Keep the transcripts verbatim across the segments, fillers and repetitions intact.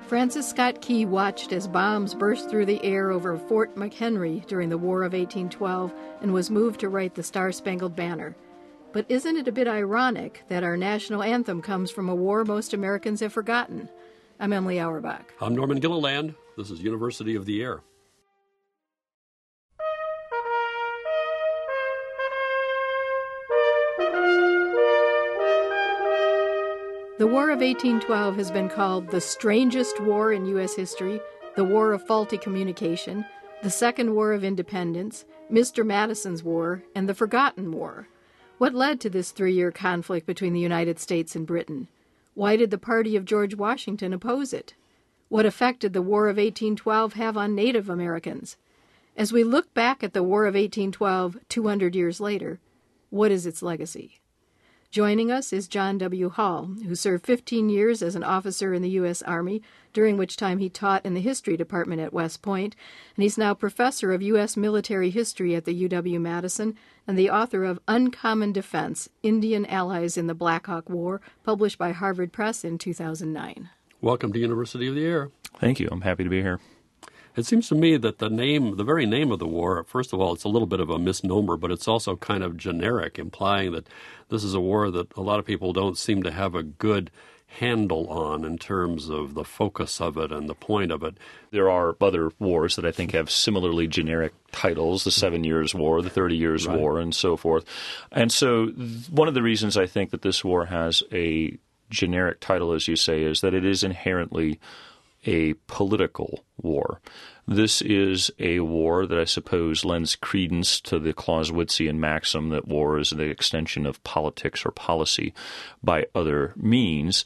Francis Scott Key watched as bombs burst through the air over Fort McHenry during the War of eighteen twelve and was moved to write the Star-Spangled Banner. But isn't it a bit ironic that our national anthem comes from a war most Americans have forgotten? I'm Emily Auerbach. I'm Norman Gilliland. This is University of the Air. The War of eighteen twelve has been called the strangest war in U S history, the War of Faulty Communication, the Second War of Independence, Mister Madison's War, and the Forgotten War. What led to this three-year conflict between the United States and Britain? Why did the party of George Washington oppose it? What effect did the War of eighteen twelve have on Native Americans? As we look back at the War of eighteen twelve two hundred years later, what is its legacy? Joining us is John W. Hall, who served fifteen years as an officer in the U S. Army, during which time he taught in the History Department at West Point, and he's now professor of U S military history at the U W-Madison and the author of Uncommon Defense, Indian Allies in the Black Hawk War, published by Harvard Press in two thousand nine. Welcome to University of the Air. Thank you. I'm happy to be here. It seems to me that the name, the very name of the war, first of all, it's a little bit of a misnomer, but it's also kind of generic, implying that this is a war that a lot of people don't seem to have a good handle on in terms of the focus of it and the point of it. There are other wars that I think have similarly generic titles, the Seven Years' War, the Thirty Years' Right. War, and so forth. And so one of the reasons I think that this war has a generic title, as you say, is that it is inherently a political war. This is a war that I suppose lends credence to the Clausewitzian maxim that war is an extension of politics or policy by other means.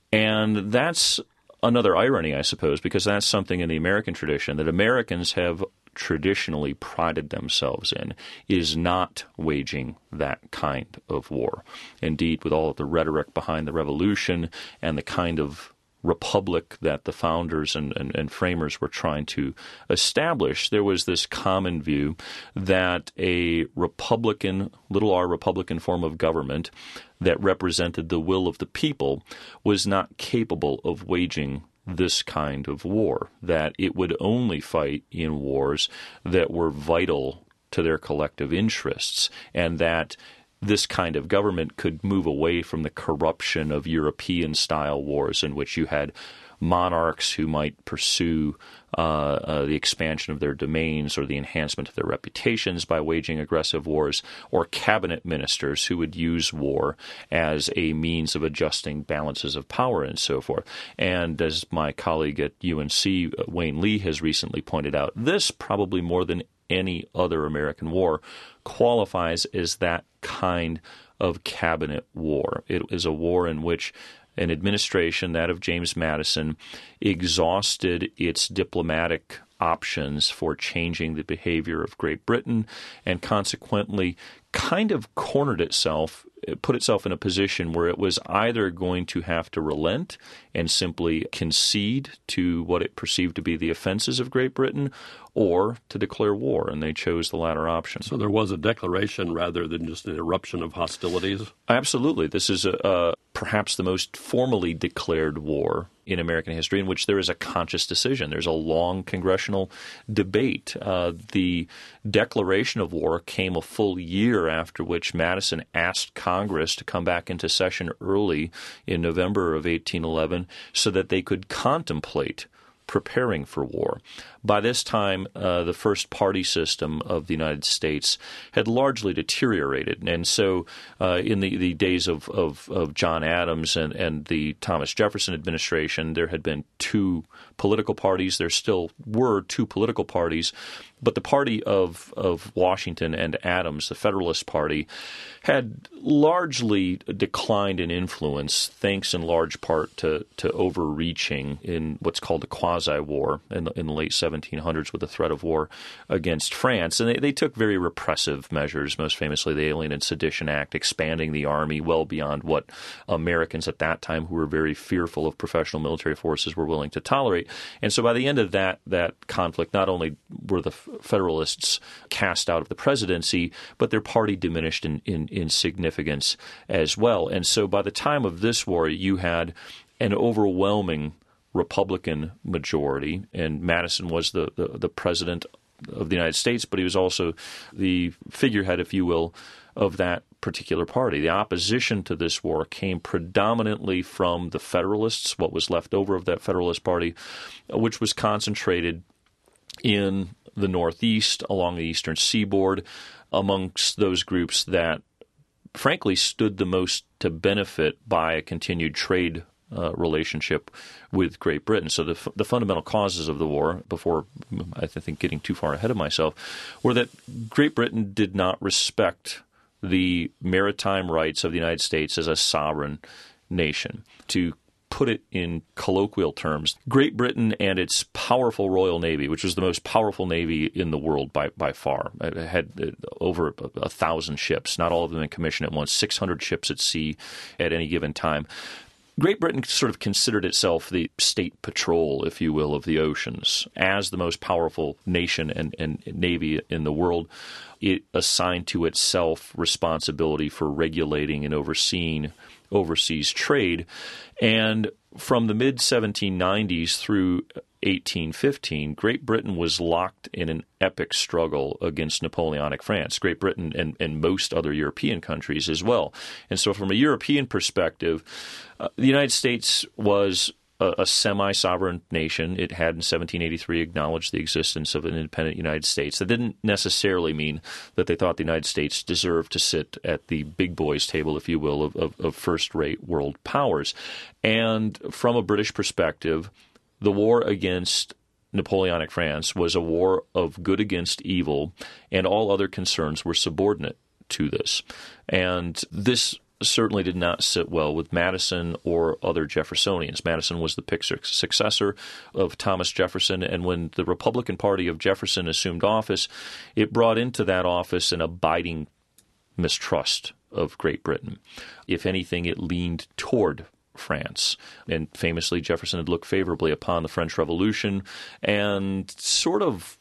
And that's another irony, I suppose, because that's something in the American tradition that Americans have traditionally prided themselves in, is not waging that kind of war. Indeed, with all of the rhetoric behind the revolution and the kind of republic that the founders and, and, and framers were trying to establish, there was this common view that a Republican, little r Republican form of government that represented the will of the people was not capable of waging this kind of war, that it would only fight in wars that were vital to their collective interests, and that this kind of government could move away from the corruption of European-style wars in which you had monarchs who might pursue uh, uh, the expansion of their domains or the enhancement of their reputations by waging aggressive wars, or cabinet ministers who would use war as a means of adjusting balances of power and so forth. And as my colleague at U N C, Wayne Lee, has recently pointed out, this probably more than any other American war qualifies as that kind of cabinet war. It is a war in which an administration, that of James Madison, exhausted its diplomatic options for changing the behavior of Great Britain and consequently kind of cornered itself, put itself in a position where it was either going to have to relent and simply concede to what it perceived to be the offenses of Great Britain, or to declare war, and they chose the latter option. So there was a declaration rather than just an eruption of hostilities? Absolutely. This is a, uh, perhaps the most formally declared war in American history in which there is a conscious decision. There's a long congressional debate. Uh, the declaration of war came a full year after which Madison asked Congress to come back into session early in November of eighteen eleven so that they could contemplate preparing for war. By this time, uh, the first party system of the United States had largely deteriorated. And so uh, in the, the days of, of, of John Adams and, and the Thomas Jefferson administration, there had been two political parties. There still were two political parties. But the party of, of Washington and Adams, the Federalist Party, had largely declined in influence, thanks in large part to, to overreaching in what's called the quasi-war in the, in the late seventeen hundreds with the threat of war against France. And they, they took very repressive measures, most famously the Alien and Sedition Act, expanding the Army well beyond what Americans at that time, who were very fearful of professional military forces, were willing to tolerate. And so by the end of that, that conflict, not only were the Federalists cast out of the presidency, but their party diminished in, in, in significance as well. And so by the time of this war, you had an overwhelming Republican majority, and Madison was the, the, the president of the United States, but he was also the figurehead, if you will, of that particular party. The opposition to this war came predominantly from the Federalists, what was left over of that Federalist Party, which was concentrated in the Northeast, along the eastern seaboard, amongst those groups that, frankly, stood the most to benefit by a continued trade uh, relationship with Great Britain. So the, the fundamental causes of the war, before I think getting too far ahead of myself, were that Great Britain did not respect the maritime rights of the United States as a sovereign nation. To put it in colloquial terms, Great Britain and its powerful Royal Navy, which was the most powerful navy in the world by, by far, it had over a, a thousand ships, not all of them in commission at once, six hundred ships at sea at any given time. Great Britain sort of considered itself the state patrol, if you will, of the oceans. As the most powerful nation and, and navy in the world, it assigned to itself responsibility for regulating and overseeing overseas trade. And from the mid seventeen nineties through eighteen fifteen, Great Britain was locked in an epic struggle against Napoleonic France, Great Britain and, and most other European countries as well. And so from a European perspective, uh, the United States was a, a semi-sovereign nation. It had in seventeen eighty-three acknowledged the existence of an independent United States. That didn't necessarily mean that they thought the United States deserved to sit at the big boys table, if you will, of, of, of first-rate world powers. And from a British perspective, the war against Napoleonic France was a war of good against evil, and all other concerns were subordinate to this. And this certainly did not sit well with Madison or other Jeffersonians. Madison was the picked successor of Thomas Jefferson, and when the Republican Party of Jefferson assumed office, it brought into that office an abiding mistrust of Great Britain. If anything, it leaned toward France. And famously, Jefferson had looked favorably upon the French Revolution and sort of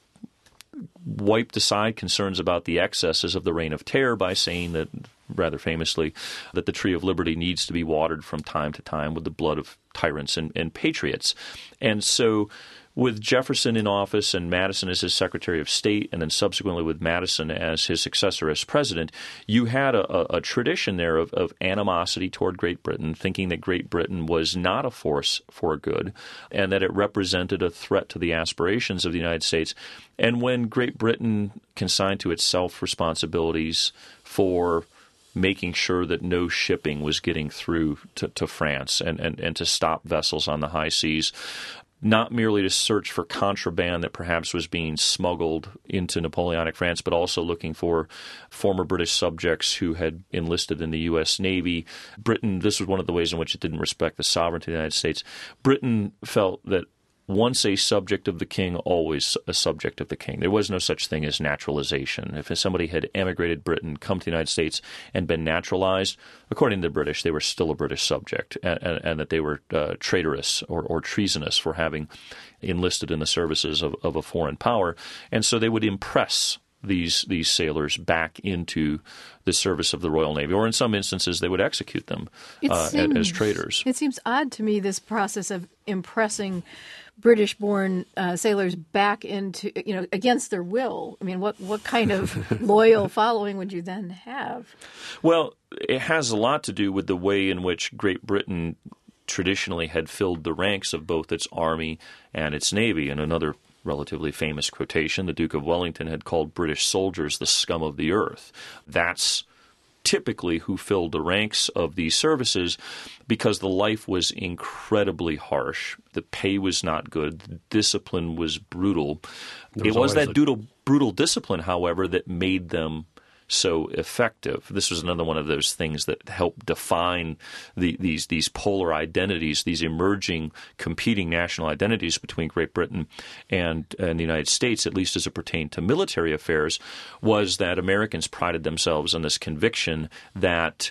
wiped aside concerns about the excesses of the Reign of Terror by saying that, rather famously, that the Tree of Liberty needs to be watered from time to time with the blood of tyrants and, and patriots. And so with Jefferson in office and Madison as his Secretary of State, and then subsequently with Madison as his successor as president, you had a, a, a tradition there of, of animosity toward Great Britain, thinking that Great Britain was not a force for good and that it represented a threat to the aspirations of the United States. And when Great Britain consigned to itself responsibilities for making sure that no shipping was getting through to, to France and, and, and to stop vessels on the high seas, not merely to search for contraband that perhaps was being smuggled into Napoleonic France, but also looking for former British subjects who had enlisted in the U S Navy. Britain, this was one of the ways in which it didn't respect the sovereignty of the United States. Britain felt that once a subject of the king, always a subject of the king. There was no such thing as naturalization. If somebody had emigrated Britain, come to the United States, and been naturalized, according to the British, they were still a British subject, and, and, and that they were uh, traitorous or, or treasonous for having enlisted in the services of, of a foreign power. And so they would impress these these sailors back into the service of the Royal Navy, or in some instances they would execute them uh, seems, as traitors. It seems odd to me, this process of impressing British-born uh, sailors back into, you know, against their will. I mean, what, what kind of loyal following would you then have? Well, it has a lot to do with the way in which Great Britain traditionally had filled the ranks of both its army and its navy. And another relatively famous quotation, the Duke of Wellington had called British soldiers the scum of the earth. That's typically who filled the ranks of these services, because the life was incredibly harsh. The pay was not good. The discipline was brutal. Was it was that a... brutal, brutal discipline, however, that made them so effective. This was another one of those things that helped define the, these these polar identities, these emerging competing national identities between Great Britain and, and the United States, at least as it pertained to military affairs, was that Americans prided themselves on this conviction that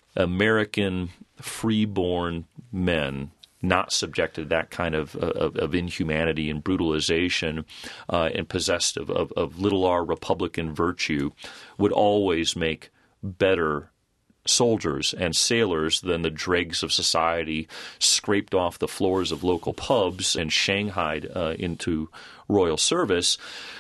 American freeborn men, not subjected to that kind of, of, of inhumanity and brutalization, uh, and possessed of, of, of little r Republican virtue, would always make better soldiers and sailors than the dregs of society scraped off the floors of local pubs and shanghaied uh, into royal service.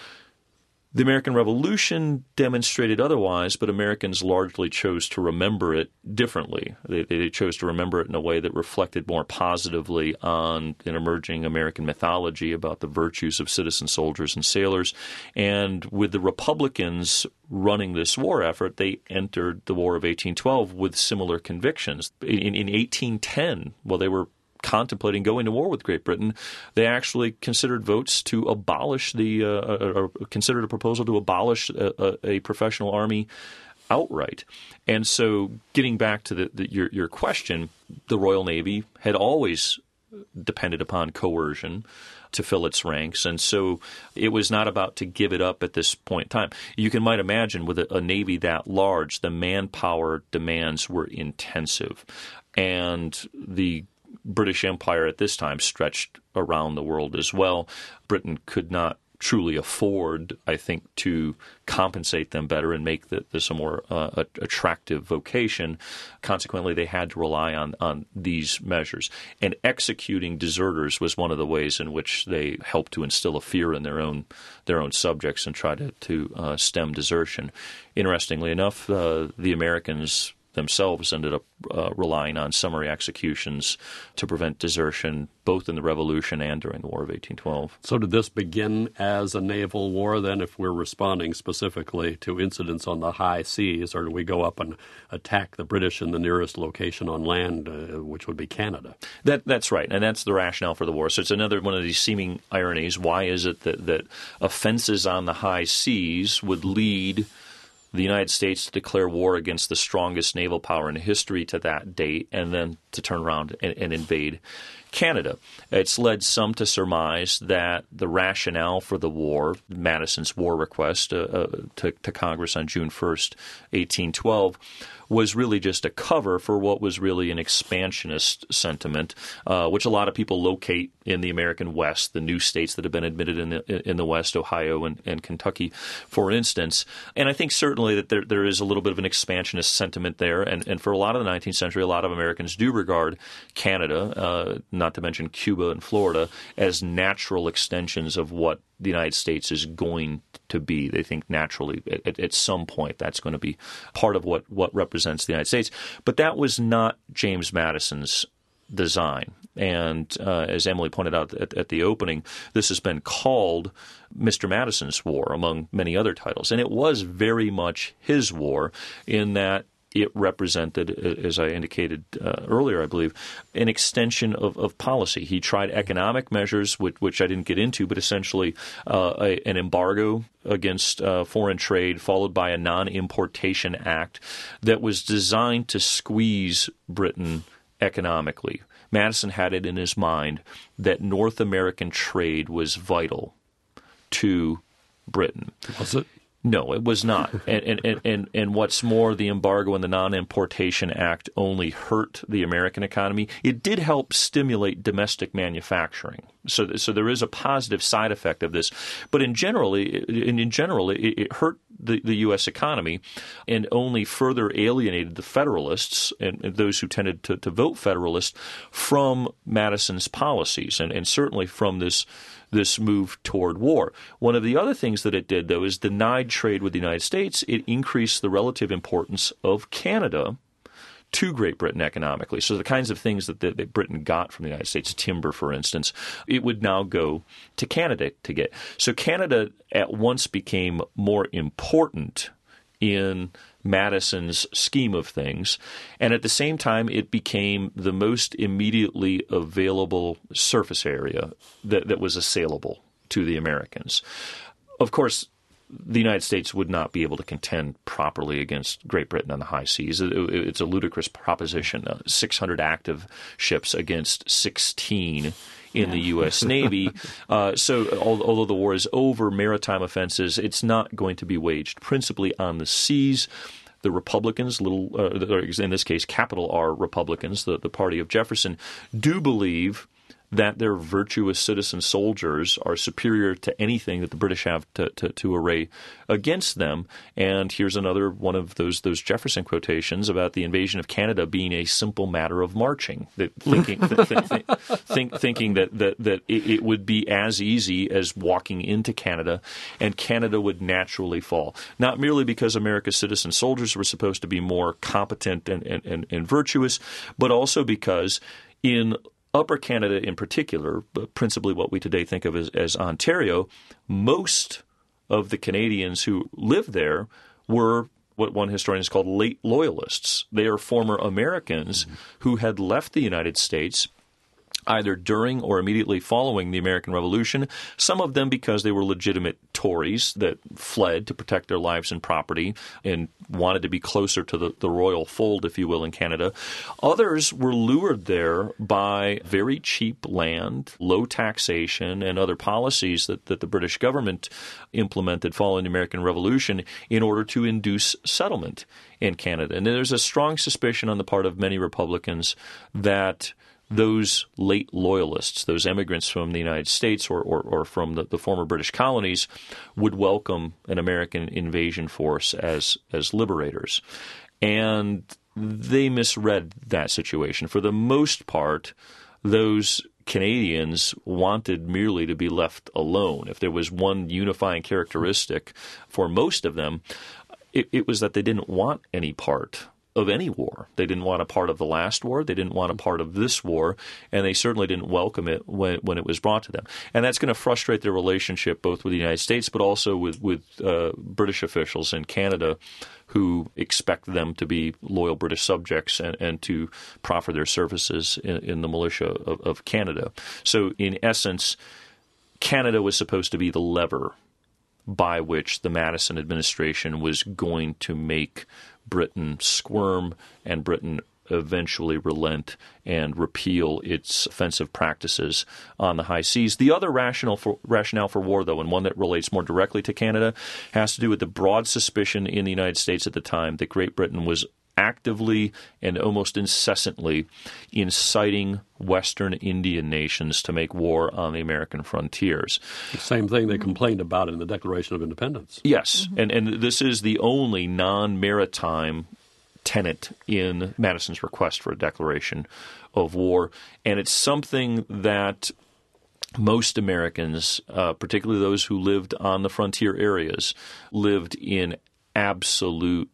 The American Revolution demonstrated otherwise, but Americans largely chose to remember it differently. They, they chose to remember it in a way that reflected more positively on an emerging American mythology about the virtues of citizen soldiers and sailors. And with the Republicans running this war effort, they entered the War of eighteen twelve with similar convictions. In, in eighteen ten, while they were contemplating going to war with Great Britain, they actually considered votes to abolish the, uh, or considered a proposal to abolish a, a, a professional army outright. And so getting back to the, the, your, your question, the Royal Navy had always depended upon coercion to fill its ranks, and so it was not about to give it up at this point in time. You can might imagine with a, a Navy that large, the manpower demands were intensive, and the British Empire at this time stretched around the world as well. Britain could not truly afford, I think, to compensate them better and make the, this a more uh, attractive vocation. Consequently, they had to rely on, on these measures. And executing deserters was one of the ways in which they helped to instill a fear in their own their own subjects and try to, to uh, stem desertion. Interestingly enough, uh, the Americans themselves ended up uh, relying on summary executions to prevent desertion, both in the Revolution and during the War of eighteen twelve. So did this begin as a naval war then, if we're responding specifically to incidents on the high seas, or do we go up and attack the British in the nearest location on land, uh, which would be Canada? That, that's right, and that's the rationale for the war. So it's another one of these seeming ironies. Why is it that, that offenses on the high seas would lead the United States to declare war against the strongest naval power in history to that date, and then to turn around and, and invade Canada? It's led some to surmise that the rationale for the war, Madison's war request uh, uh, to, to Congress on June first, eighteen twelve, was really just a cover for what was really an expansionist sentiment, uh, which a lot of people locate in the American West, the new states that have been admitted in the in the West, Ohio and, and Kentucky, for instance. And I think certainly that there there is a little bit of an expansionist sentiment there. And, and for a lot of the nineteenth century, a lot of Americans do regard Canada, uh, not to mention Cuba and Florida, as natural extensions of what the United States is going to be. They think naturally at, at some point that's going to be part of what, what represents the United States. But that was not James Madison's design. And uh, as Emily pointed out at, at the opening, this has been called Mister Madison's War, among many other titles. And it was very much his war in that it represented, as I indicated uh, earlier, I believe, an extension of, of policy. He tried economic measures, which, which I didn't get into, but essentially uh, a, an embargo against uh, foreign trade, followed by a non-importation act that was designed to squeeze Britain economically. Madison had it in his mind that North American trade was vital to Britain. Was it? No, it was not. And, and, and, and what's more, the embargo and the Non-Importation Act only hurt the American economy. It did help stimulate domestic manufacturing. So, so there is a positive side effect of this. But in general, in, in general, it, it hurt the, the U S economy and only further alienated the Federalists and, and those who tended to, to vote Federalist from Madison's policies and, and certainly from this this move toward war. One of the other things that it did, though, is denied trade with the United States. It increased the relative importance of Canada to Great Britain economically. So the kinds of things that, that, that Britain got from the United States, timber, for instance, it would now go to Canada to get. So Canada at once became more important in Madison's scheme of things, and at the same time it became the most immediately available surface area that, that was assailable to the Americans. Of course, the United States would not be able to contend properly against Great Britain on the high seas. It, it, it's a ludicrous proposition, uh, six hundred active ships against sixteen in the U S Navy. Uh, so although the war is over, maritime offenses, it's not going to be waged principally on the seas. The Republicans, little uh, in this case, capital R Republicans, the, the party of Jefferson, do believe that their virtuous citizen soldiers are superior to anything that the British have to, to, to array against them. And here's another one of those those Jefferson quotations about the invasion of Canada being a simple matter of marching, that thinking th- th- th- think, thinking that that, that it, it would be as easy as walking into Canada, and Canada would naturally fall. Not merely because America's citizen soldiers were supposed to be more competent and, and, and, and virtuous, but also because in Upper Canada in particular, but principally what we today think of as, as Ontario, most of the Canadians who lived there were what one historian has called late loyalists. They are former Americans mm-hmm. who had left the United States either during or immediately following the American Revolution, some of them because they were legitimate Tories that fled to protect their lives and property and wanted to be closer to the, the royal fold, if you will, in Canada. Others were lured there by very cheap land, low taxation, and other policies that, that the British government implemented following the American Revolution in order to induce settlement in Canada. And there's a strong suspicion on the part of many Republicans that those late loyalists, those immigrants from the United States or, or, or from the, the former British colonies, would welcome an American invasion force as as liberators. And they misread that situation. For the most part, those Canadians wanted merely to be left alone. If there was one unifying characteristic for most of them, it, it was that they didn't want any part of any war. They didn't want a part of the last war. They didn't want a part of this war, and they certainly didn't welcome it when when it was brought to them. And that's going to frustrate their relationship both with the United States but also with, with uh, British officials in Canada who expect them to be loyal British subjects and, and to proffer their services in, in the militia of, of Canada. So in essence, Canada was supposed to be the lever by which the Madison administration was going to make Britain squirm and Britain eventually relent and repeal its offensive practices on the high seas. The other rationale for, rationale for war, though, and one that relates more directly to Canada, has to do with the broad suspicion in the United States at the time that Great Britain was actively and almost incessantly inciting Western Indian nations to make war on the American frontiers. The same thing they complained about in the Declaration of Independence. Yes, mm-hmm. and, and this is the only non-maritime tenet in Madison's request for a declaration of war, and it's something that most Americans, uh, particularly those who lived on the frontier areas, lived in absolute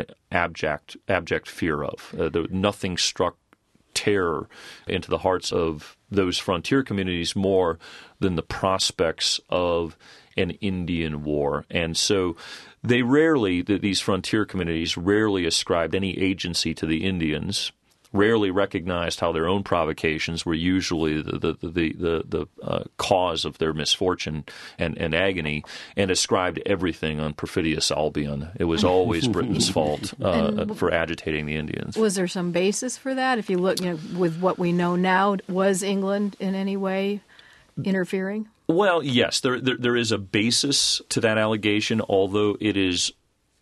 abject abject fear of. Uh, the, nothing struck terror into the hearts of those frontier communities more than the prospects of an Indian war. And so they rarely, these frontier communities rarely ascribed any agency to the Indians, rarely recognized how their own provocations were usually the the the the, the uh, cause of their misfortune and, and agony, and ascribed everything on perfidious Albion. It was always Britain's fault uh, for agitating the Indians. Was there some basis for that? If you look, you know, with what we know now, was England in any way interfering? Well, yes, there there, there is a basis to that allegation, although it is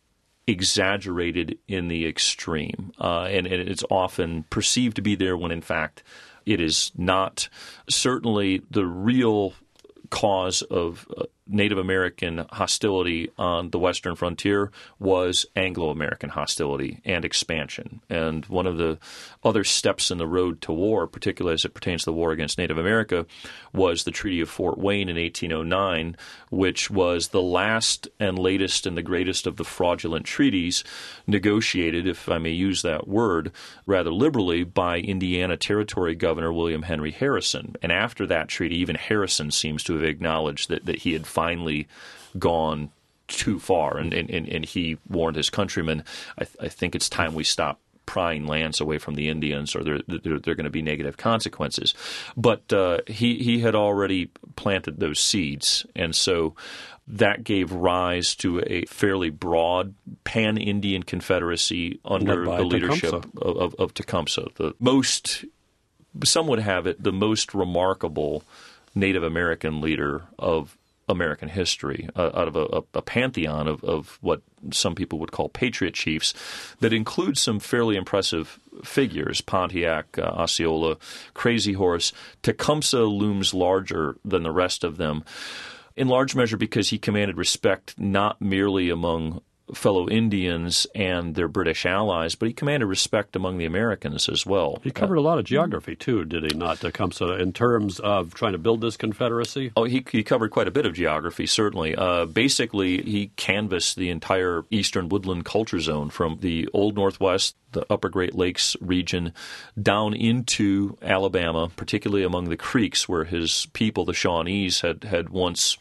exaggerated in the extreme, uh, and, and it's often perceived to be there when, in fact, it is not. Certainly, the real cause of uh, Native American hostility on the western frontier was Anglo-American hostility and expansion. And one of the other steps in the road to war, particularly as it pertains to the war against Native America, was the Treaty of Fort Wayne in eighteen oh nine, which was the last and latest and the greatest of the fraudulent treaties negotiated, if I may use that word, rather liberally by Indiana Territory Governor William Henry Harrison. And after that treaty, even Harrison seems to have acknowledged that, that he had finally gone too far, and, and, and he warned his countrymen, I, th- I think it's time we stop prying lands away from the Indians, or there, there, there are going to be negative consequences. But uh, he, he had already planted those seeds, and so that gave rise to a fairly broad pan-Indian confederacy under the leadership Tecumseh. Of, of, of Tecumseh. The most, some would have it, the most remarkable Native American leader of American history, uh, out of a, a pantheon of, of what some people would call patriot chiefs that includes some fairly impressive figures, Pontiac, uh, Osceola, Crazy Horse. Tecumseh looms larger than the rest of them, in large measure because he commanded respect not merely among fellow Indians and their British allies, but he commanded respect among the Americans as well. He covered uh, a lot of geography, too, did he not, Tecumseh, in terms of trying to build this confederacy? Oh, he, he covered quite a bit of geography, certainly. Uh, basically, he canvassed the entire eastern woodland culture zone from the Old Northwest, the Upper Great Lakes region, down into Alabama, particularly among the Creeks, where his people, the Shawnees, had, had once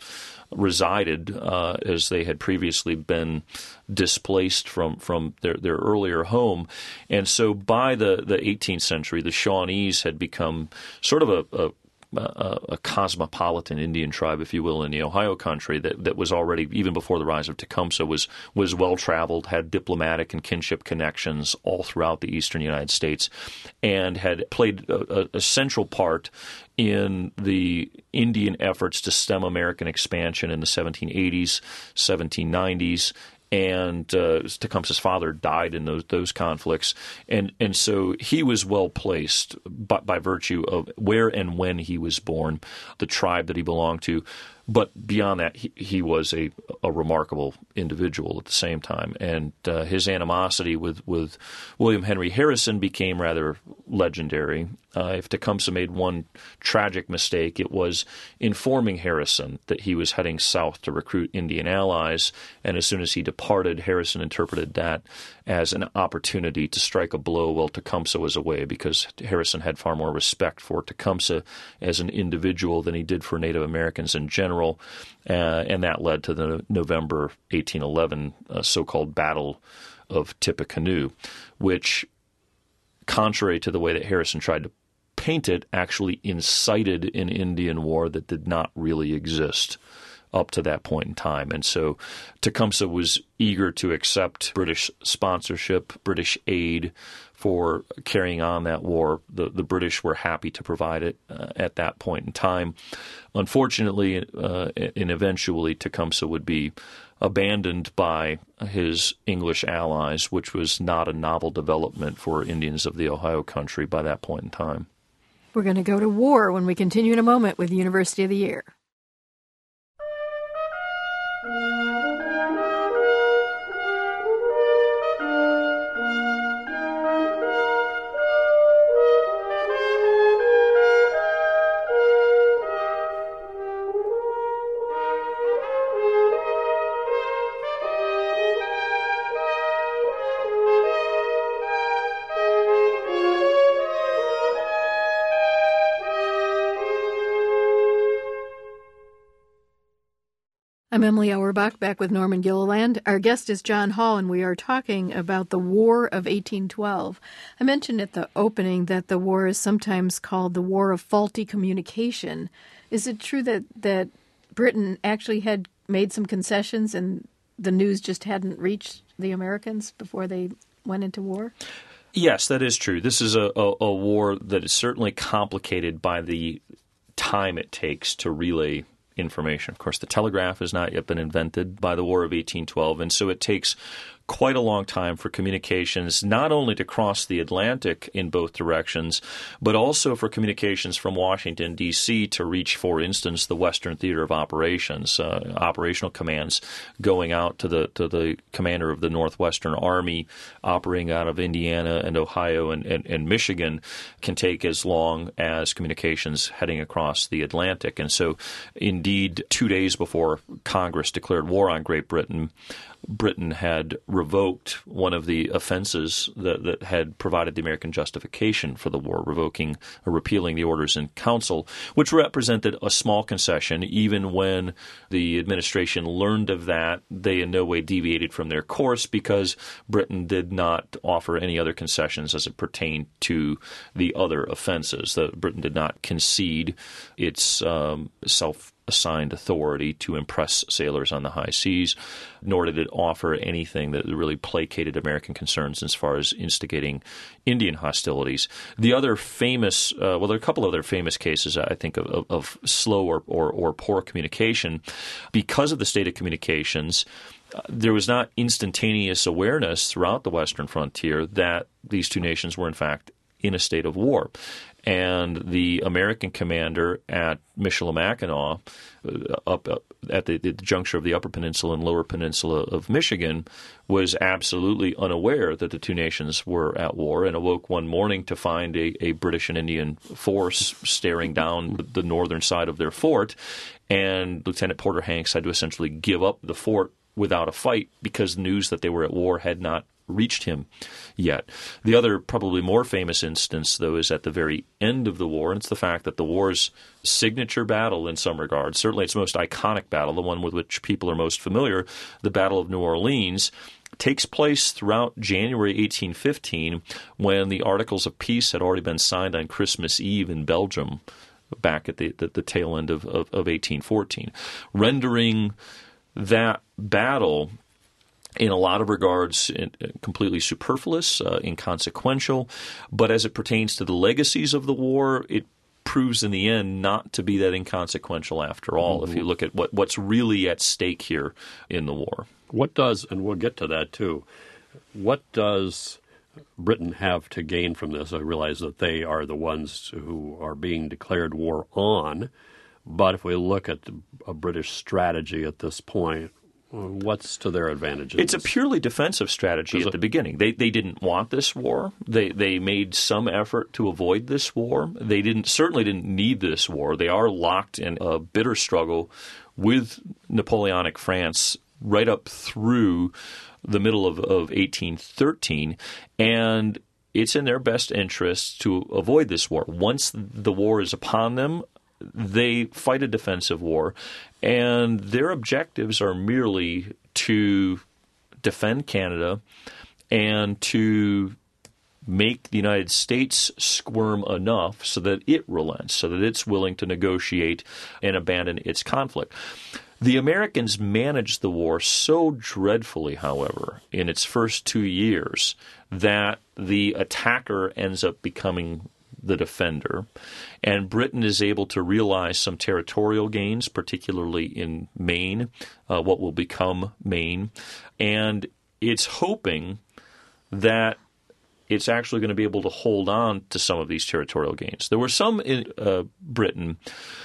resided uh, as they had previously been displaced from, from their, their earlier home. And so by the, the eighteenth century, the Shawnees had become sort of a, a A, a cosmopolitan Indian tribe, if you will, in the Ohio country that, that was already, even before the rise of Tecumseh, was was well-traveled, had diplomatic and kinship connections all throughout the eastern United States, and had played a, a central part in the Indian efforts to stem American expansion in the seventeen eighties, seventeen nineties, and uh, Tecumseh's father died in those those conflicts, and and so he was well placed by, by virtue of where and when he was born, the tribe that he belonged to. But beyond that, he, he was a, a remarkable individual at the same time, and uh, his animosity with, with William Henry Harrison became rather legendary. Uh, if Tecumseh made one tragic mistake, it was informing Harrison that he was heading south to recruit Indian allies, and as soon as he departed, Harrison interpreted that as an opportunity to strike a blow while Tecumseh was away, because Harrison had far more respect for Tecumseh as an individual than he did for Native Americans in general. Uh, and that led to the November eighteen eleven uh, so-called Battle of Tippecanoe, which, contrary to the way that Harrison tried to paint it, actually incited an Indian war that did not really exist up to that point in time. And so Tecumseh was eager to accept British sponsorship, British aid for carrying on that war. The, the British were happy to provide it uh, at that point in time. Unfortunately, uh, and eventually Tecumseh would be abandoned by his English allies, which was not a novel development for Indians of the Ohio country by that point in time. We're going to go to war when we continue in a moment with University of the Year. I'm Emily Auerbach, back with Norman Gilliland. Our guest is John Hall, and we are talking about the War of eighteen twelve. I mentioned at the opening that the war is sometimes called the War of Faulty Communication. Is it true that, that Britain actually had made some concessions and the news just hadn't reached the Americans before they went into war? Yes, that is true. This is a, a, a war that is certainly complicated by the time it takes to relay information. Of course, the telegraph has not yet been invented by the War of eighteen twelve, and so it takes quite a long time for communications not only to cross the Atlantic in both directions, but also for communications from Washington, D C to reach, for instance, the Western Theater of Operations, uh, operational commands going out to the to the commander of the Northwestern Army operating out of Indiana and Ohio and, and, and Michigan can take as long as communications heading across the Atlantic. And so, indeed, two days before Congress declared war on Great Britain, Britain had revoked one of the offenses that, that had provided the American justification for the war, revoking or repealing the orders in council, which represented a small concession. Even when the administration learned of that, they in no way deviated from their course because Britain did not offer any other concessions as it pertained to the other offenses. The, Britain did not concede its um, self assigned authority to impress sailors on the high seas, nor did it offer anything that really placated American concerns as far as instigating Indian hostilities. The other famous, uh, well, there are a couple other famous cases, I think, of, of, of slow or, or, or poor communication. Because of the state of communications, uh, there was not instantaneous awareness throughout the Western frontier that these two nations were, in fact, in a state of war. And the American commander at Michilimackinac, uh, up, up at the, the juncture of the Upper Peninsula and Lower Peninsula of Michigan, was absolutely unaware that the two nations were at war, and awoke one morning to find a, a British and Indian force staring down the northern side of their fort. And Lieutenant Porter Hanks had to essentially give up the fort without a fight because news that they were at war had not reached him yet. The other, probably more famous instance, though, is at the very end of the war, and it's the fact that the war's signature battle in some regards, certainly its most iconic battle, the one with which people are most familiar, the Battle of New Orleans, takes place throughout January eighteen fifteen, when the Articles of Peace had already been signed on Christmas Eve in Belgium, back at the, the, the tail end of, of, of eighteen fourteen, rendering that battle in a lot of regards completely superfluous, uh, inconsequential, but as it pertains to the legacies of the war, it proves in the end not to be that inconsequential after all, mm-hmm. if you look at what, what's really at stake here in the war. What does, and we'll get to that too, what does Britain have to gain from this? I realize that they are the ones who are being declared war on, but if we look at a British strategy at this point, what's to their advantage? It's a purely defensive strategy at the beginning. They they didn't want this war. They they made some effort to avoid this war. They didn't certainly didn't need this war. They are locked in a bitter struggle with Napoleonic France right up through the middle of, of eighteen thirteen, and it's in their best interest to avoid this war. Once the war is upon them, they fight a defensive war, and their objectives are merely to defend Canada and to make the United States squirm enough so that it relents, so that it's willing to negotiate and abandon its conflict. The Americans managed the war so dreadfully, however, in its first two years that the attacker ends up becoming the defender, and Britain is able to realize some territorial gains, particularly in Maine, uh, what will become Maine, and it's hoping that it's actually going to be able to hold on to some of these territorial gains. There were some in uh, Britain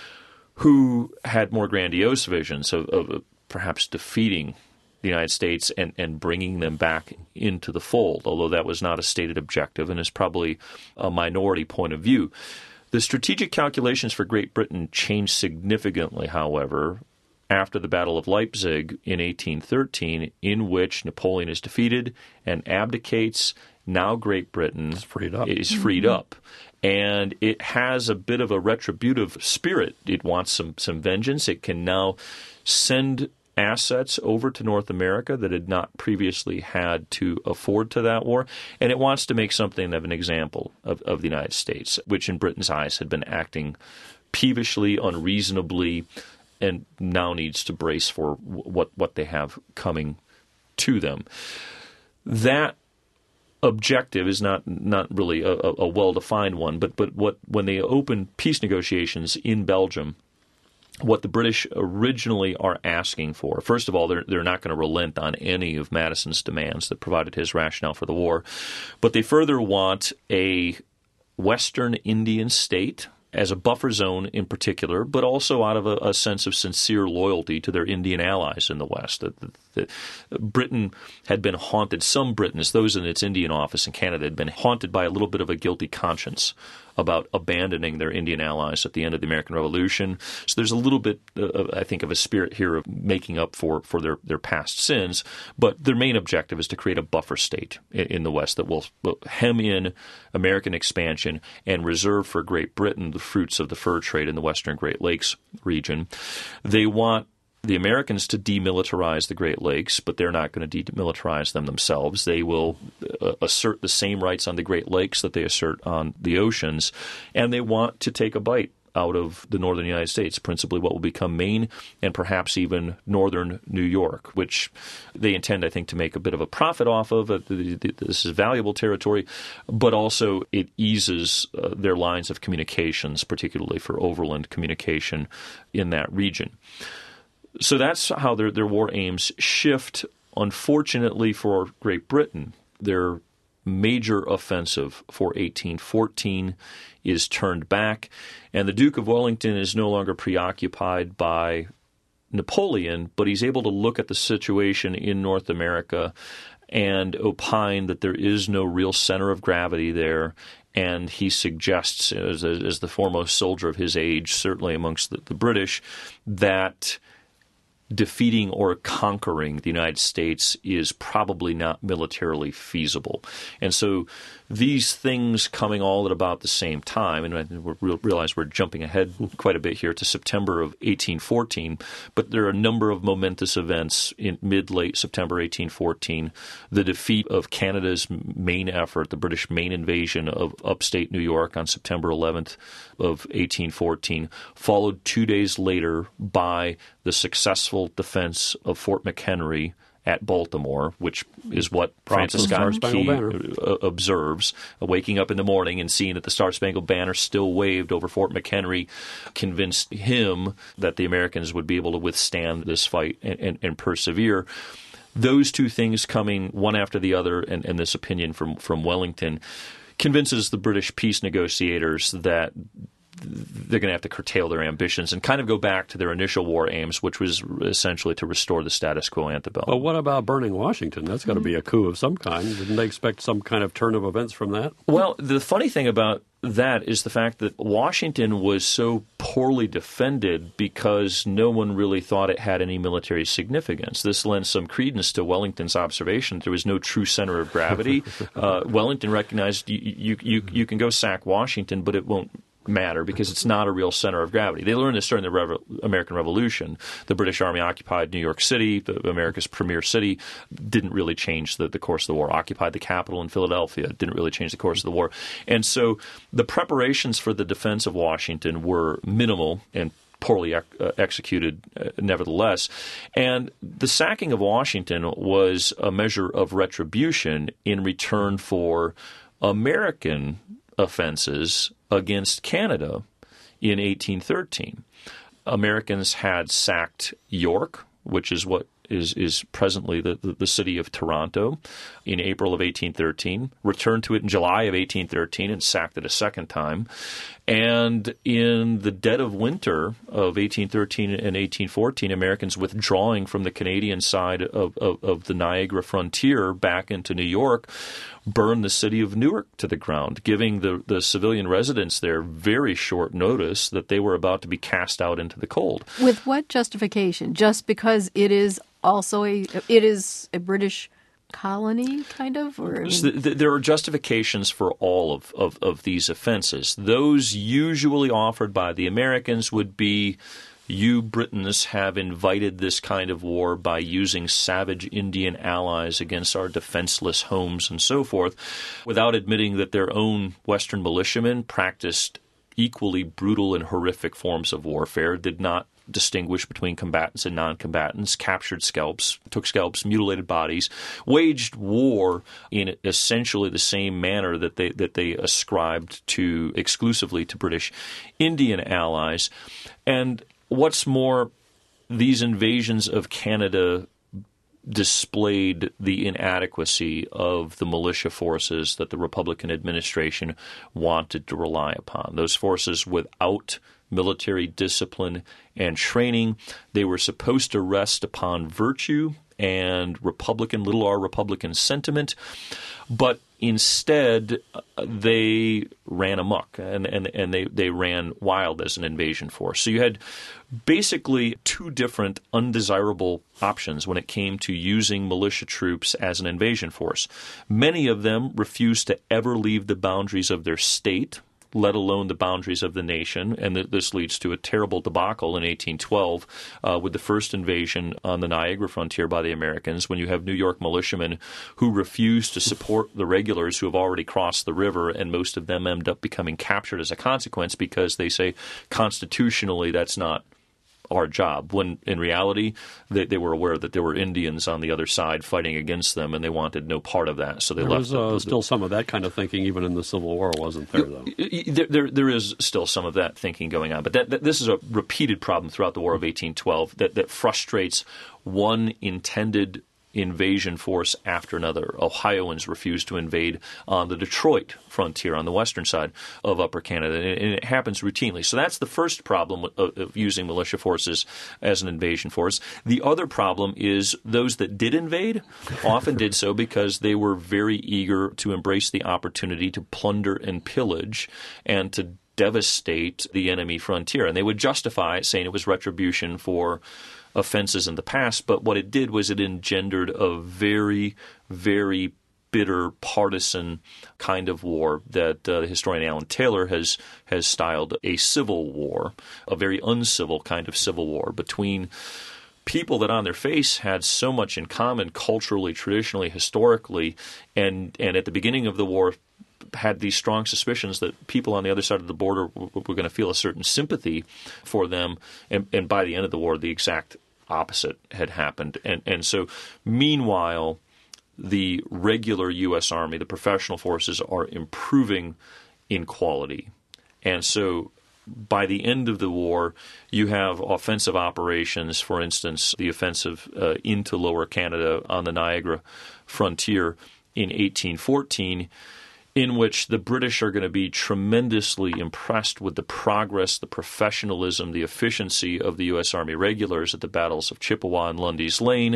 who had more grandiose visions of, of perhaps defeating the United States and, and bringing them back into the fold, although that was not a stated objective and is probably a minority point of view. The strategic calculations for Great Britain changed significantly, however, after the Battle of Leipzig in eighteen thirteen, in which Napoleon is defeated and abdicates. Now Great Britain it's freed up. is freed mm-hmm. up. And it has a bit of a retributive spirit. It wants some, some vengeance. It can now send assets over to North America that had not previously had to afford to that war, and it wants to make something of an example of, of the United States, which in Britain's eyes had been acting peevishly, unreasonably, and now needs to brace for what, what they have coming to them. That objective is not not really a, a well-defined one, but but what when they open peace negotiations in Belgium, what the British originally are asking for, first of all, they're, they're not going to relent on any of Madison's demands that provided his rationale for the war, but they further want a Western Indian state as a buffer zone in particular, but also out of a, a sense of sincere loyalty to their Indian allies in the West. The, the, the, Britain had been haunted, some Britons, those in its Indian office in Canada, had been haunted by a little bit of a guilty conscience about abandoning their Indian allies at the end of the American Revolution. So there's a little bit, uh, I think, of a spirit here of making up for, for their, their past sins, but their main objective is to create a buffer state in, in the West that will, will hem in American expansion and reserve for Great Britain the fruits of the fur trade in the Western Great Lakes region. They want the Americans to demilitarize the Great Lakes, but they're not going to demilitarize them themselves. They will uh, assert the same rights on the Great Lakes that they assert on the oceans, and they want to take a bite out of the northern United States, principally what will become Maine and perhaps even northern New York, which they intend, I think, to make a bit of a profit off of. This is valuable territory, but also it eases uh, their lines of communications, particularly for overland communication in that region. So that's how their, their war aims shift. Unfortunately for Great Britain, their major offensive for eighteen fourteen is turned back, and the Duke of Wellington is no longer preoccupied by Napoleon, but he's able to look at the situation in North America and opine that there is no real center of gravity there. And he suggests, as, as the foremost soldier of his age, certainly amongst the, the British, that defeating or conquering the United States is probably not militarily feasible. And so these things coming all at about the same time, and I realize we're jumping ahead quite a bit here to September of eighteen fourteen, but there are a number of momentous events in mid-late September eighteen fourteen. The defeat of Canada's main effort, the British main invasion of upstate New York on September eleventh of eighteen fourteen, followed two days later by the successful defense of Fort McHenry at Baltimore, which is what Francis Scott Key observes, waking up in the morning and seeing that the Star-Spangled Banner still waved over Fort McHenry, convinced him that the Americans would be able to withstand this fight and, and, and persevere. Those two things coming one after the other, and, and this opinion from, from Wellington, convinces the British peace negotiators that they're going to have to curtail their ambitions and kind of go back to their initial war aims, which was essentially to restore the status quo antebellum. Well, what about burning Washington? That's got to be a coup of some kind. Didn't they expect some kind of turn of events from that? Well, the funny thing about that is the fact that Washington was so poorly defended because no one really thought it had any military significance. This lends some credence to Wellington's observation that there was no true center of gravity. uh, Wellington recognized you, you, you, you can go sack Washington, but it won't matter because it's not a real center of gravity. They learned this during the Revo- American Revolution. The British Army occupied New York City, the, America's premier city, didn't really change the, the course of the war. Occupied the capital in Philadelphia, didn't really change the course of the war. And so the preparations for the defense of Washington were minimal and poorly ex- uh, executed uh, nevertheless. And the sacking of Washington was a measure of retribution in return for American offenses against Canada in eighteen thirteen. Americans had sacked York, which is what is, is presently the, the, the city of Toronto, in April of eighteen thirteen, returned to it in July of eighteen thirteen and sacked it a second time. And in the dead of winter of eighteen thirteen and eighteen fourteen, Americans withdrawing from the Canadian side of, of, of the Niagara frontier back into New York burned the city of Newark to the ground, giving the, the civilian residents there very short notice that they were about to be cast out into the cold. With what justification? Just because it is also a it is a British colony, kind of? Or, I mean... so th- there are justifications for all of, of, of these offenses. Those usually offered by the Americans would be, you Britons have invited this kind of war by using savage Indian allies against our defenseless homes and so forth, without admitting that their own Western militiamen practiced equally brutal and horrific forms of warfare, did not distinguish between combatants and non-combatants, captured scalps, took scalps, mutilated bodies, waged war in essentially the same manner that they that they ascribed to exclusively to British Indian allies. And what's more, these invasions of Canada displayed the inadequacy of the militia forces that the Republican administration wanted to rely upon. Those forces without military discipline and training, they were supposed to rest upon virtue and Republican, little r Republican sentiment, but instead they ran amok and, and, and they, they ran wild as an invasion force. So you had basically two different undesirable options when it came to using militia troops as an invasion force. Many of them refused to ever leave the boundaries of their state, let alone the boundaries of the nation. And th- this leads to a terrible debacle in eighteen twelve uh, with the first invasion on the Niagara frontier by the Americans, when you have New York militiamen who refuse to support the regulars who have already crossed the river, and most of them end up becoming captured as a consequence because they say constitutionally that's not our job, when in reality they, they were aware that there were Indians on the other side fighting against them, and they wanted no part of that. So they there left. was uh, the, the, still some of that kind of thinking even in the Civil War, wasn't there, though? There, there, there is still some of that thinking going on, but that, that, this is a repeated problem throughout the War of eighteen twelve that, that frustrates one intended invasion force after another. Ohioans refused to invade on the Detroit frontier on the western side of Upper Canada, and it happens routinely. So that's the first problem of, of using militia forces as an invasion force. The other problem is those that did invade often did so because they were very eager to embrace the opportunity to plunder and pillage and to devastate the enemy frontier. And they would justify it, saying it was retribution for offenses in the past, but what it did was it engendered a very, very bitter partisan kind of war that uh, the historian Alan Taylor has has styled a civil war, a very uncivil kind of civil war between people that on their face had so much in common culturally, traditionally, historically, and, and at the beginning of the war had these strong suspicions that people on the other side of the border were going to feel a certain sympathy for them, and, and by the end of the war, the exact opposite had happened. And, and so, meanwhile, the regular U S Army, the professional forces, are improving in quality. And so, by the end of the war, you have offensive operations, for instance, the offensive uh, into Lower Canada on the Niagara frontier in eighteen fourteen, in which the British are going to be tremendously impressed with the progress, the professionalism, the efficiency of the U S Army regulars at the battles of Chippewa and Lundy's Lane.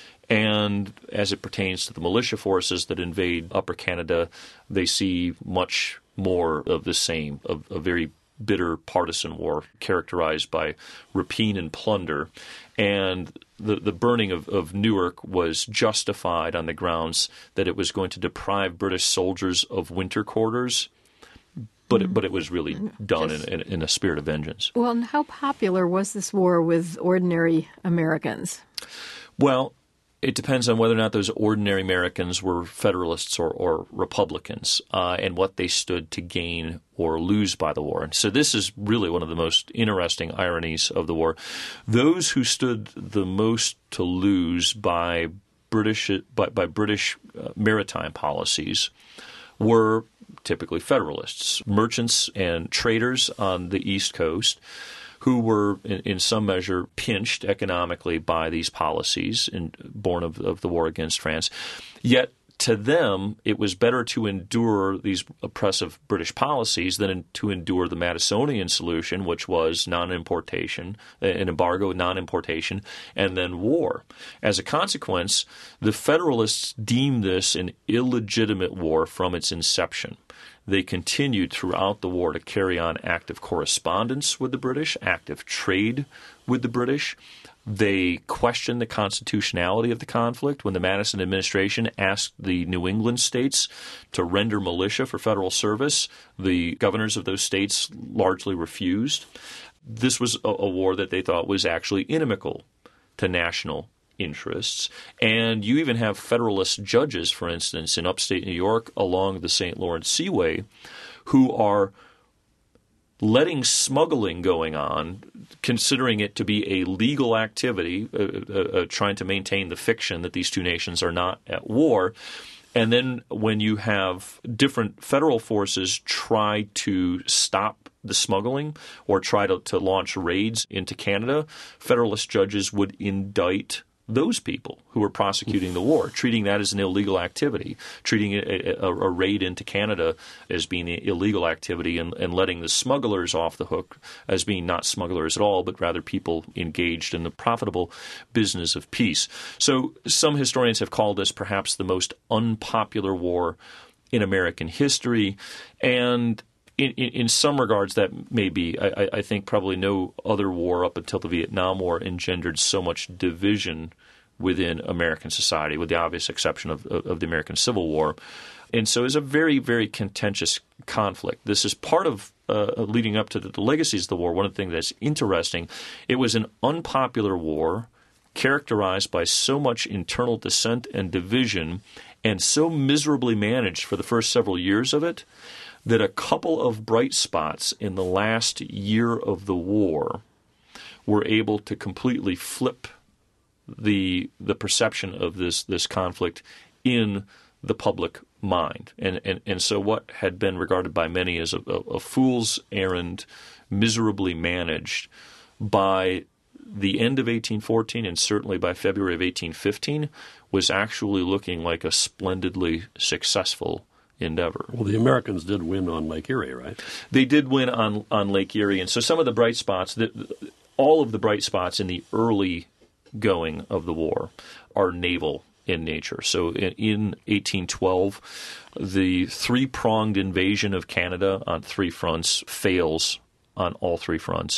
And as it pertains to the militia forces that invade Upper Canada, they see much more of the same, of a very bitter partisan war characterized by rapine and plunder. And the, the burning of, of Newark was justified on the grounds that it was going to deprive British soldiers of winter quarters, but it, but it was really done Just, in, in, in a spirit of vengeance. Well, and how popular was this war with ordinary Americans? Well, it depends on whether or not those ordinary Americans were Federalists or, or Republicans, uh, and what they stood to gain or lose by the war. And so this is really one of the most interesting ironies of the war. Those who stood the most to lose by British by, by British uh, maritime policies were typically Federalists, merchants and traders on the East Coast, who were in, in some measure pinched economically by these policies and born of, of the war against France. Yet to them, it was better to endure these oppressive British policies than to endure the Madisonian solution, which was non-importation, an embargo, non-importation, and then war. As a consequence, the Federalists deemed this an illegitimate war from its inception. They continued throughout the war to carry on active correspondence with the British, active trade with the British. They questioned the constitutionality of the conflict when the Madison administration asked the New England states to render militia for federal service. The governors of those states largely refused. This was a, a war that they thought was actually inimical to national interests. And you even have Federalist judges, for instance, in upstate New York along the Saint Lawrence Seaway, who are letting smuggling going on, considering it to be a legal activity, uh, uh, uh, trying to maintain the fiction that these two nations are not at war. And then when you have different federal forces try to stop the smuggling or try to, to launch raids into Canada, Federalist judges would indict those people who were prosecuting the war, treating that as an illegal activity, treating a, a, a raid into Canada as being an illegal activity, and, and letting the smugglers off the hook as being not smugglers at all, but rather people engaged in the profitable business of peace. So some historians have called this perhaps the most unpopular war in American history, and In, in, in some regards, that may be. I, I think probably no other war up until the Vietnam War engendered so much division within American society, with the obvious exception of, of, of the American Civil War. And so it's a very, very contentious conflict. This is part of uh, leading up to the, the legacies of the war. One of the things that's interesting, it was an unpopular war characterized by so much internal dissent and division and so miserably managed for the first several years of it that a couple of bright spots in the last year of the war were able to completely flip the the perception of this this conflict in the public mind. And and, and so what had been regarded by many as a, a, a fool's errand, miserably managed, by the end of eighteen fourteen and certainly by February of eighteen fifteen was actually looking like a splendidly successful endeavor. Well, the Americans did win on Lake Erie, right? They did win on, on Lake Erie. And so some of the bright spots, the, all of the bright spots in the early going of the war are naval in nature. So in, in eighteen twelve, the three-pronged invasion of Canada on three fronts fails on all three fronts.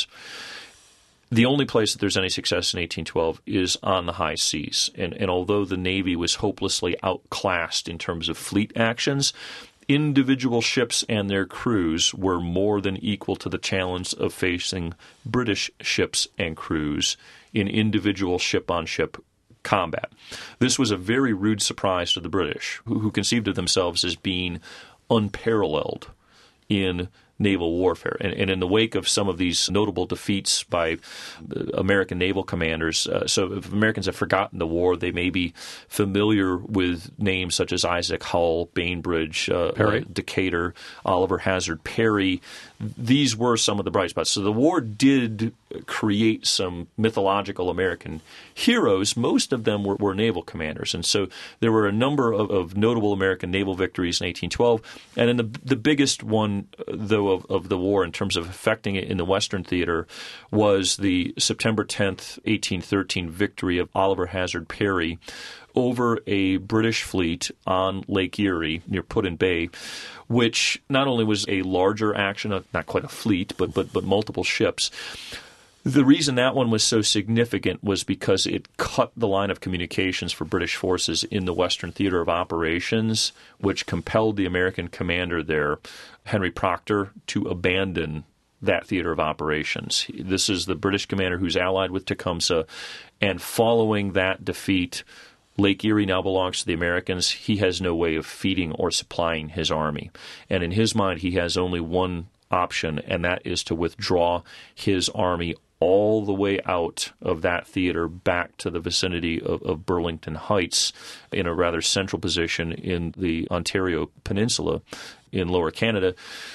The only place that there's any success in eighteen twelve is on the high seas. And, and although the Navy was hopelessly outclassed in terms of fleet actions, individual ships and their crews were more than equal to the challenge of facing British ships and crews in individual ship-on-ship combat. This was a very rude surprise to the British, who, who conceived of themselves as being unparalleled in naval warfare. And, and in the wake of some of these notable defeats by American naval commanders, uh, so if Americans have forgotten the war, they may be familiar with names such as Isaac Hull, Bainbridge, uh, Perry. uh, Decatur, Oliver Hazard Perry. These were some of the bright spots. So the war did create some mythological American heroes. Most of them were, were naval commanders. And so there were a number of, of notable American naval victories in eighteen twelve. And then the, the biggest one, though, of, of the war in terms of affecting it in the Western theater was the September tenth, eighteen thirteen victory of Oliver Hazard Perry over a British fleet on Lake Erie near Put-in Bay, which not only was a larger action, not quite a fleet, but but but multiple ships. The reason that one was so significant was because it cut the line of communications for British forces in the Western Theater of Operations, which compelled the American commander there, Henry Proctor, to abandon that theater of operations. This is the British commander who's allied with Tecumseh, and following that defeat, Lake Erie now belongs to the Americans. He has no way of feeding or supplying his army. And in his mind, he has only one option, and that is to withdraw his army all the way out of that theater back to the vicinity of, of Burlington Heights in a rather central position in the Ontario Peninsula in Lower Canada.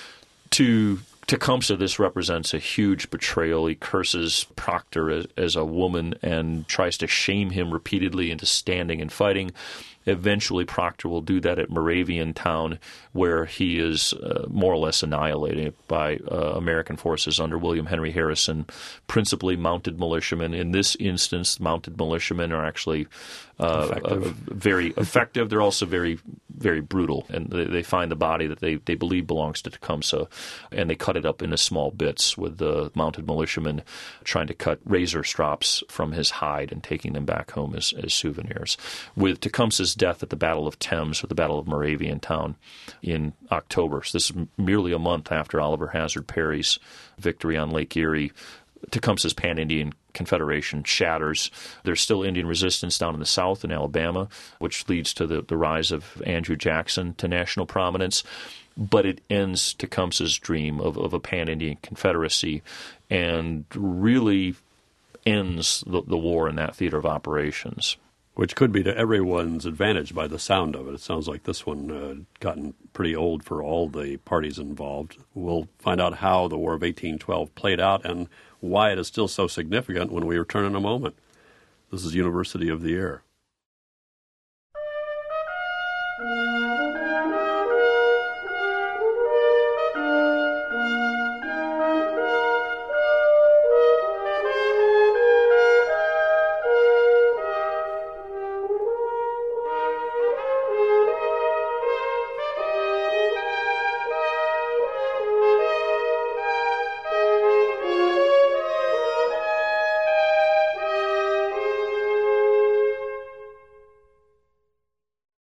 To Tecumseh, this represents a huge betrayal. He curses Proctor as, as a woman and tries to shame him repeatedly into standing and fighting. Eventually, Proctor will do that at Moraviantown, where he is uh, more or less annihilated by uh, American forces under William Henry Harrison, principally mounted militiamen. In this instance, mounted militiamen are actually uh, effective. Uh, very effective. They're also very, very brutal, and they, they find the body that they, they believe belongs to Tecumseh, and they cut it up into small bits with the mounted militiamen trying to cut razor strops from his hide and taking them back home as, as souvenirs. With Tecumseh's death at the Battle of Thames, or the Battle of Moraviantown, in October. So this is merely a month after Oliver Hazard Perry's victory on Lake Erie. Tecumseh's Pan-Indian Confederation shatters. There's still Indian resistance down in the South in Alabama, which leads to the, the rise of Andrew Jackson to national prominence. But it ends Tecumseh's dream of, of a Pan-Indian Confederacy and really ends the, the war in that theater of operations. Which could be to everyone's advantage by the sound of it. It sounds like this one uh, gotten pretty old for all the parties involved. We'll find out how the War of eighteen twelve played out and why it is still so significant when we return in a moment. This is University of the Air.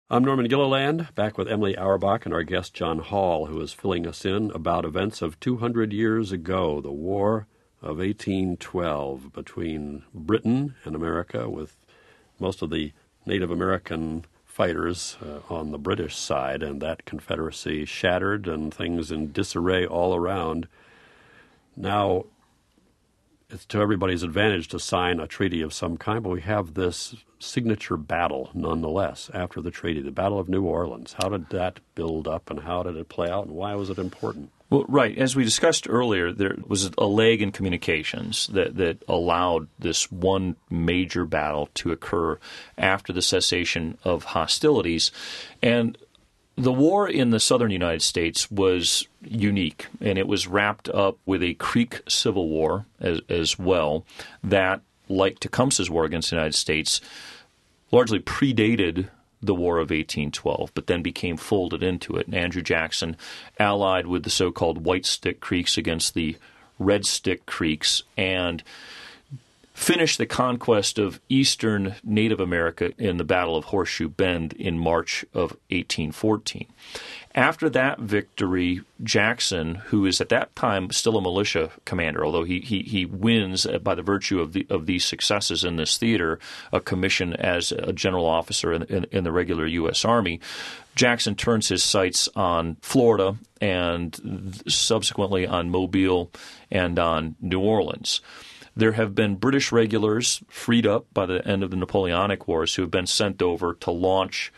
I'm Norman Gilliland, back with Emily Auerbach and our guest John Hall, who is filling us in about events of two hundred years ago, the War of eighteen twelve, between Britain and America, with most of the Native American fighters uh, on the British side, and that Confederacy shattered and things in disarray all around. Now, it's to everybody's advantage to sign a treaty of some kind, but we have this signature battle nonetheless after the treaty, the Battle of New Orleans. How did that build up, and how did it play out, and why was it important? Well, right. As we discussed earlier, there was a leg in communications that, that allowed this one major battle to occur after the cessation of hostilities. And the war in the southern United States was unique, and it was wrapped up with a Creek Civil War as, as well that, like Tecumseh's war against the United States, largely predated the War of eighteen twelve, but then became folded into it. And Andrew Jackson allied with the so-called White Stick Creeks against the Red Stick Creeks and finished the conquest of eastern Native America in the Battle of Horseshoe Bend in March of eighteen fourteen. After that victory, Jackson, who is at that time still a militia commander, although he he, he wins by the virtue of the of these successes in this theater, a commission as a general officer in, in, in the regular U S Army, Jackson turns his sights on Florida and subsequently on Mobile and on New Orleans. There have been British regulars freed up by the end of the Napoleonic Wars who have been sent over to launch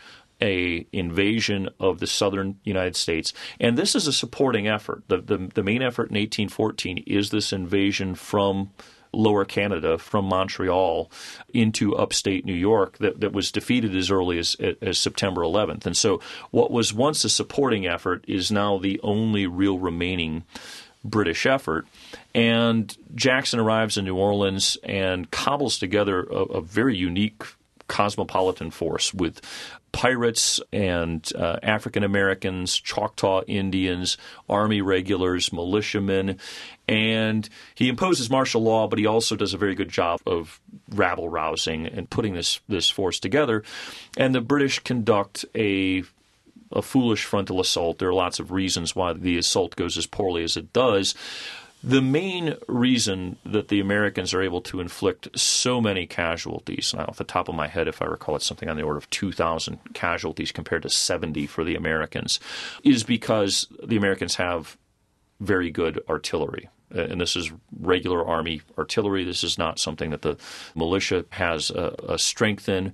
a invasion of the southern United States. And this is a supporting effort. The, the, the main effort in eighteen fourteen is this invasion from Lower Canada, from Montreal into upstate New York that, that was defeated as early as, as September eleventh. And so what was once a supporting effort is now the only real remaining British effort. And Jackson arrives in New Orleans and cobbles together a, a very unique cosmopolitan force with pirates and uh, African Americans, Choctaw Indians, Army regulars, militiamen, and he imposes martial law, but he also does a very good job of rabble rousing and putting this this force together. And the British conduct a a foolish frontal assault. There are lots of reasons why the assault goes as poorly as it does. The main reason that the Americans are able to inflict so many casualties, off the top of my head, if I recall, it's something on the order of two thousand casualties compared to seventy for the Americans, is because the Americans have very good artillery. And this is regular Army artillery. This is not something that the militia has a, a strength in.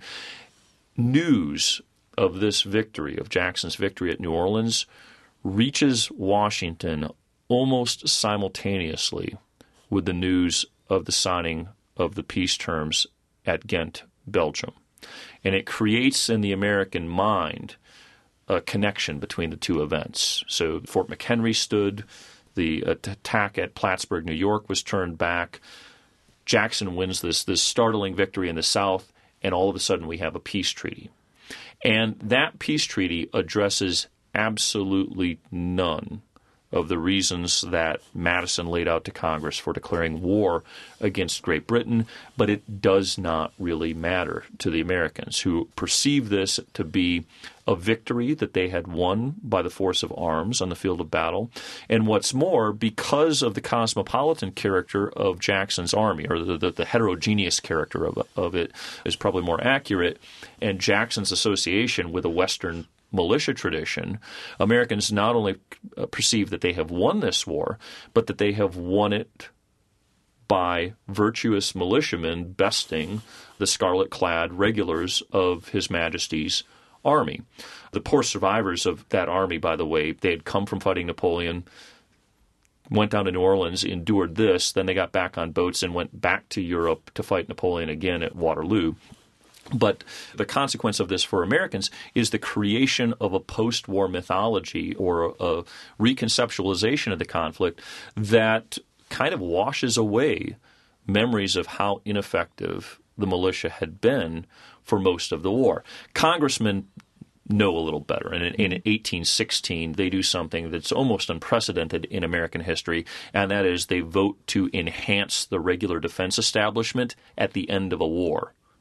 News of this victory, of Jackson's victory at New Orleans, reaches Washington almost simultaneously with the news of the signing of the peace terms at Ghent, Belgium. And it creates in the American mind a connection between the two events. So Fort McHenry stood, the attack at Plattsburgh, New York was turned back. Jackson wins this, this startling victory in the South, and all of a sudden we have a peace treaty. And that peace treaty addresses absolutely none of the reasons that Madison laid out to Congress for declaring war against Great Britain, but it does not really matter to the Americans, who perceive this to be a victory that they had won by the force of arms on the field of battle. And what's more, because of the cosmopolitan character of Jackson's army, or the, the, the heterogeneous character of, of it is probably more accurate, and Jackson's association with a Western militia tradition, Americans not only perceive that they have won this war, but that they have won it by virtuous militiamen besting the scarlet-clad regulars of His Majesty's army. The poor survivors of that army, by the way, they had come from fighting Napoleon, went down to New Orleans, endured this, then they got back on boats and went back to Europe to fight Napoleon again at Waterloo. But the consequence of this for Americans is the creation of a post-war mythology or a reconceptualization of the conflict that kind of washes away memories of how ineffective the militia had been for most of the war. Congressmen know a little better. And in, in eighteen sixteen, they do something that's almost unprecedented in American history, and that is they vote to enhance the regular defense establishment at the end of a war.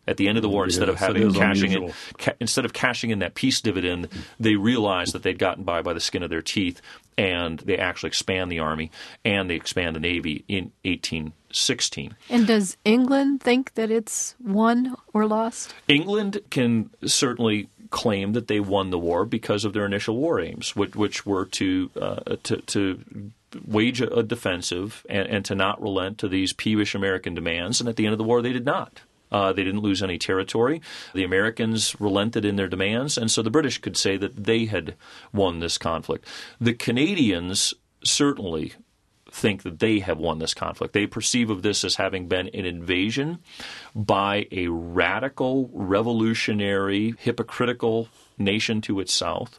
At the end of the war, instead Yes, of having cashing in, unusual. ca- instead of cashing in that peace dividend, they realized that they'd gotten by by the skin of their teeth, and they actually expand the army and they expand the navy in eighteen sixteen. And does England think that it's won or lost? England can certainly claim that they won the war because of their initial war aims, which, which were to, uh, to to wage a, a defensive and, and to not relent to these peevish American demands. And at the end of the war, they did not. Uh, they didn't lose any territory. The Americans relented in their demands, and so the British could say that they had won this conflict. The Canadians certainly think that they have won this conflict. They perceive of this as having been an invasion by a radical, revolutionary, hypocritical nation to its south,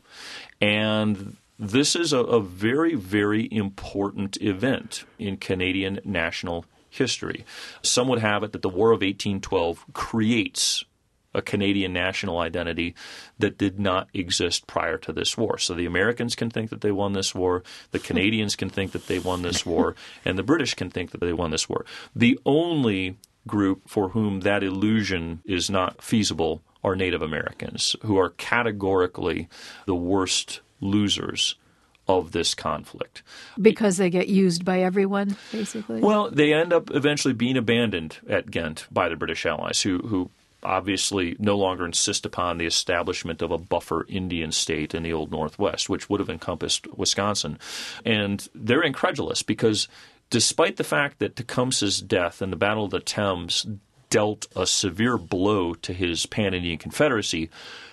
and this is a, a very, very important event in Canadian national history. Some would have it that the War of eighteen twelve creates a Canadian national identity that did not exist prior to this war. So the Americans can think that they won this war, the Canadians can think that they won this war, and the British can think that they won this war. The only group for whom that illusion is not feasible are Native Americans, who are categorically the worst losers of this conflict. Because they get used by everyone, basically? Well, they end up eventually being abandoned at Ghent by the British allies, who, who obviously no longer insist upon the establishment of a buffer Indian state in the Old Northwest, which would have encompassed Wisconsin. And they're incredulous because despite the fact that Tecumseh's death in the Battle of the Thames dealt a severe blow to his Pan-Indian Confederacy,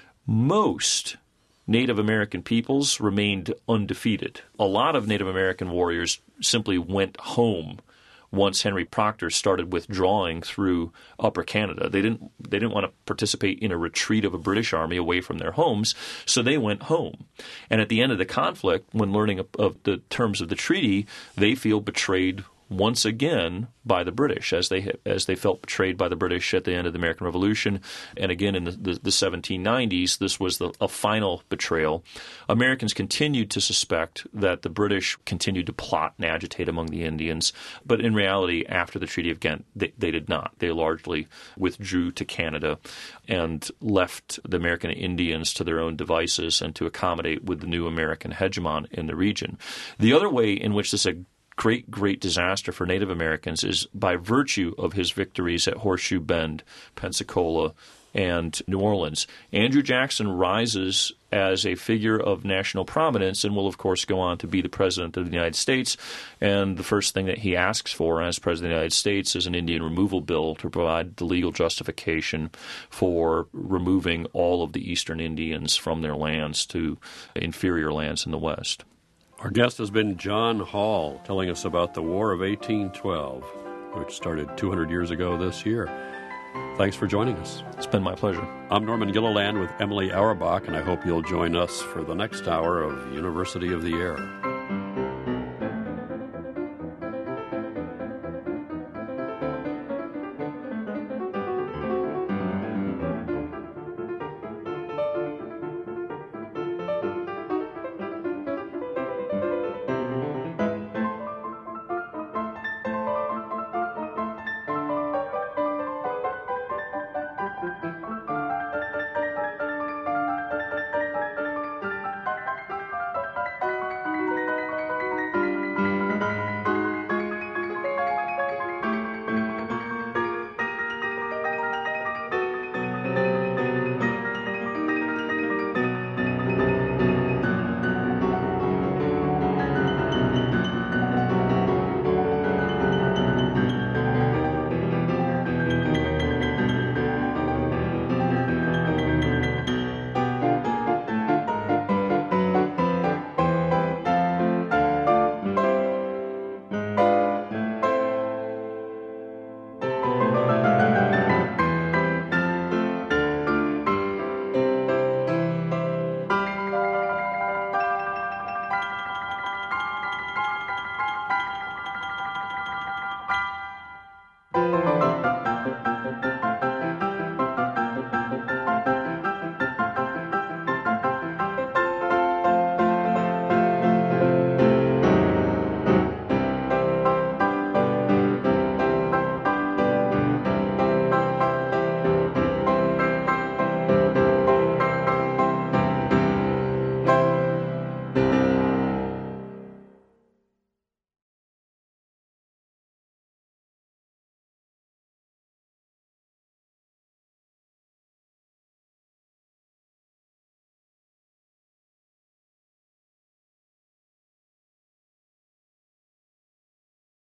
most Native American peoples remained undefeated. A lot of Native American warriors simply went home once Henry Proctor started withdrawing through Upper Canada. They didn't they didn't want to participate in a retreat of a British army away from their homes, so they went home. And at the end of the conflict, when learning of, of the terms of the treaty, they feel betrayed once again by the British, as they as they felt betrayed by the British at the end of the American Revolution. And again in the, the, the seventeen nineties, this was the, a final betrayal. Americans continued to suspect that the British continued to plot and agitate among the Indians, but in reality, after the Treaty of Ghent, they, they did not. They largely withdrew to Canada and left the American Indians to their own devices and to accommodate with the new American hegemon in the region. The other way in which this a great, great disaster for Native Americans is by virtue of his victories at Horseshoe Bend, Pensacola, and New Orleans. Andrew Jackson rises as a figure of national prominence and will, of course, go on to be the President of the United States. And the first thing that he asks for as President of the United States is an Indian removal bill to provide the legal justification for removing all of the Eastern Indians from their lands to inferior lands in the West. Our guest has been John Hall, telling us about the War of eighteen twelve, which started two hundred years ago this year. Thanks for joining us. It's been my pleasure. I'm Norman Gilliland with Emily Auerbach, and I hope you'll join us for the next hour of University of the Air.